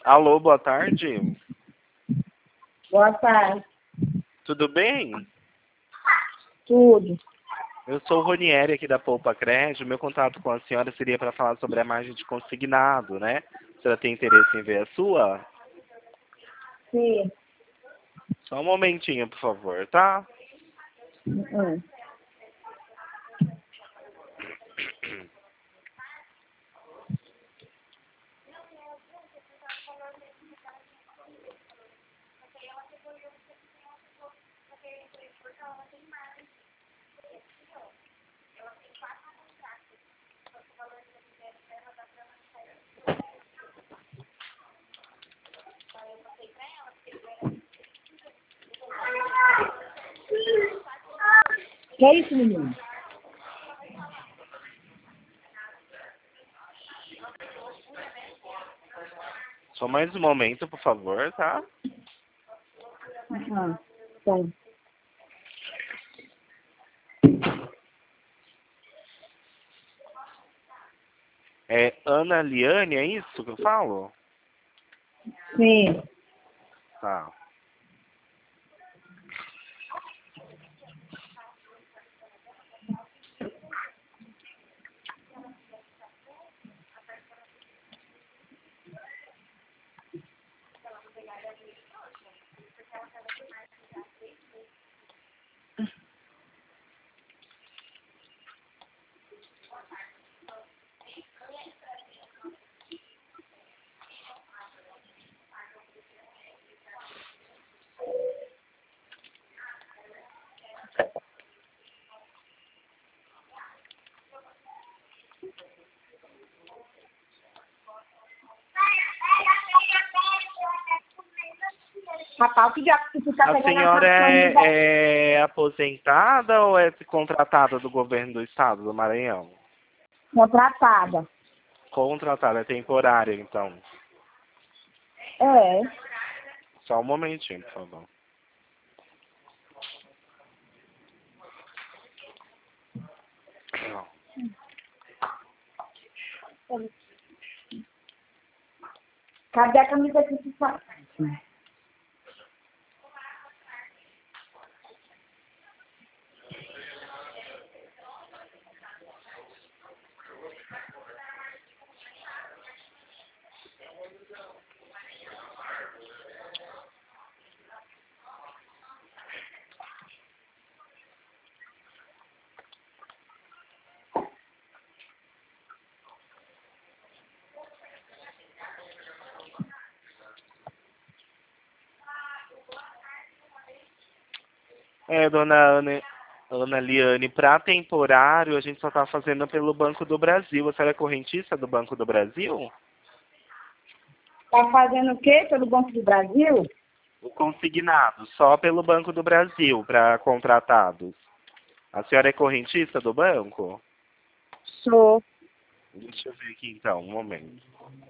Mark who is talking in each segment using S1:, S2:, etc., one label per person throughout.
S1: Alô, boa tarde.
S2: Boa tarde.
S1: Tudo bem?
S2: Tudo.
S1: Eu sou o Ronieri aqui da Poupa Crédito. Meu contato com a senhora seria para falar sobre a margem de consignado, né? A senhora tem interesse em ver a sua?
S2: Sim.
S1: Só um momentinho, por favor, tá?
S2: Uhum. Que é isso, menino?
S1: Só mais um momento, por favor, tá?
S2: Uhum. Então,
S1: É Ana Liane, é isso que eu falo?
S2: sim.
S1: Tá.
S2: Rapaz, que diabo que tu tá
S1: A
S2: pegando
S1: senhora
S2: essa coisa de...
S1: é aposentada ou é contratada do governo do estado do Maranhão?
S2: Contratada.
S1: Contratada, é temporária, então.
S2: É.
S1: Só um momentinho, por favor.
S2: Cadê a camisa que tu faz?
S1: Dona Ana Liane, para temporário, a gente só está fazendo pelo Banco do Brasil. Você é correntista do Banco do Brasil?
S2: Tá fazendo o quê? Pelo Banco do Brasil?
S1: O consignado, só pelo Banco do Brasil, para contratados. A senhora é correntista do banco?
S2: Sou.
S1: Deixa eu ver aqui então, um momento.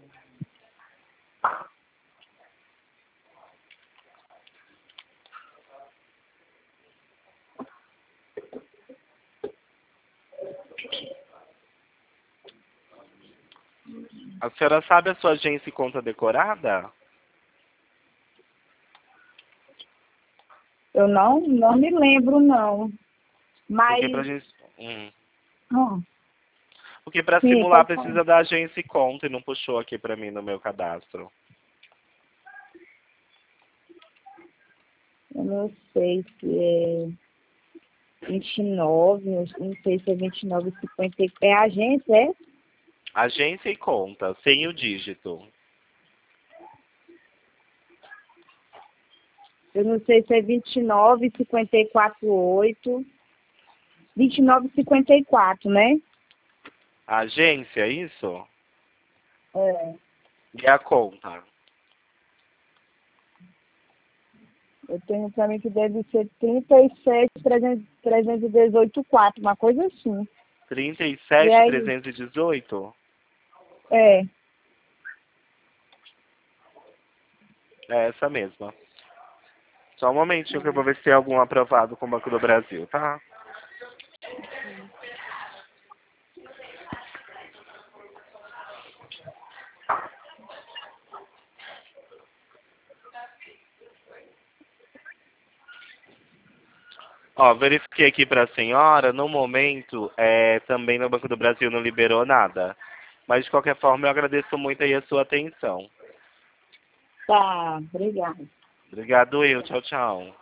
S1: A senhora sabe a sua agência e conta decorada?
S2: Eu não me lembro, não. Mas...
S1: Porque pra gente.
S2: Hum,
S1: Porque para
S2: sim,
S1: simular
S2: pode falar.
S1: precisa da agência e conta e não puxou aqui para mim no meu cadastro.
S2: Eu não sei se é 29, eu não sei se é 29,50. É agência, é?
S1: Agência e conta, sem o dígito.
S2: Eu não sei se é 29,54,8. 29,54, né?
S1: Agência, isso?
S2: É.
S1: E a conta?
S2: Eu tenho pra mim que deve ser 37,318,4, uma coisa assim. E aí?
S1: 37.318?
S2: É.
S1: É essa mesma. Só um momentinho que eu vou ver se tem algum aprovado com o Banco do Brasil, tá? Ó, verifiquei aqui para a senhora, no momento, também no Banco do Brasil não liberou nada. Mas, de qualquer forma, eu agradeço muito aí a sua atenção.
S2: Tá, obrigada.
S1: Obrigado, eu. Tchau, tchau.